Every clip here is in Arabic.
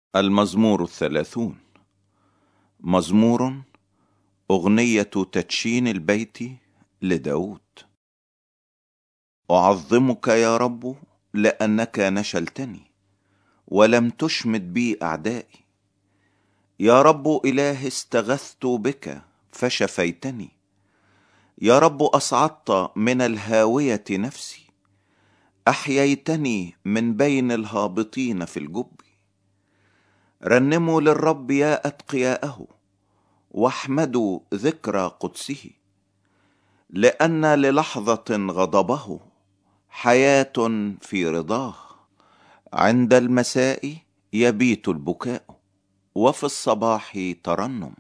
المزمور 30. مزمور أغنية تدشين البيت لداود. أعظمك يا رب لأنك نشلتني ولم تشمت بي أعدائي. يا رب إله استغثت بك فشفيتني. يا رب أصعدت من الهاوية نفسي، أحييتني من بين الهابطين في الجب. رنموا للرب يا أتقياءه واحمدوا ذكرى قدسه، لأن للحظة غضبه حياة في رضاه. عند المساء يبيت البكاء وفي الصباح ترنم.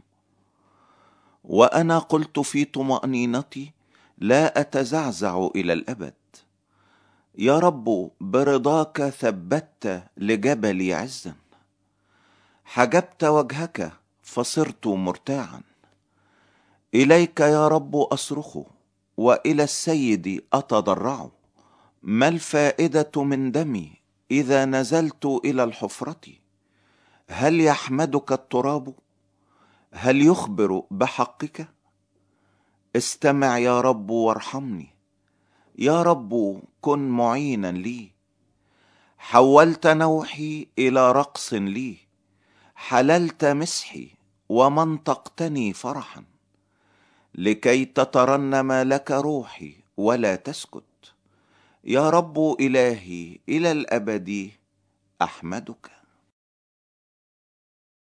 وأنا قلت في طمأنينتي لا أتزعزع إلى الأبد. يا رب برضاك ثبت لجبلي عزا، حجبت وجهك فصرت مرتاعا. إليك يا رب أصرخ وإلى السيد أتضرع. ما الفائدة من دمي إذا نزلت إلى الحفرة؟ هل يحمدك التراب؟ هل يخبر بحقك؟ استمع يا رب وارحمني، يا رب كن معينا لي. حولت نوحي إلى رقص لي، حللت مسحي ومنطقتني فرحا. لكي تترنم لك روحي ولا تسكت. يا رب إلهي إلى الأبد أحمدك.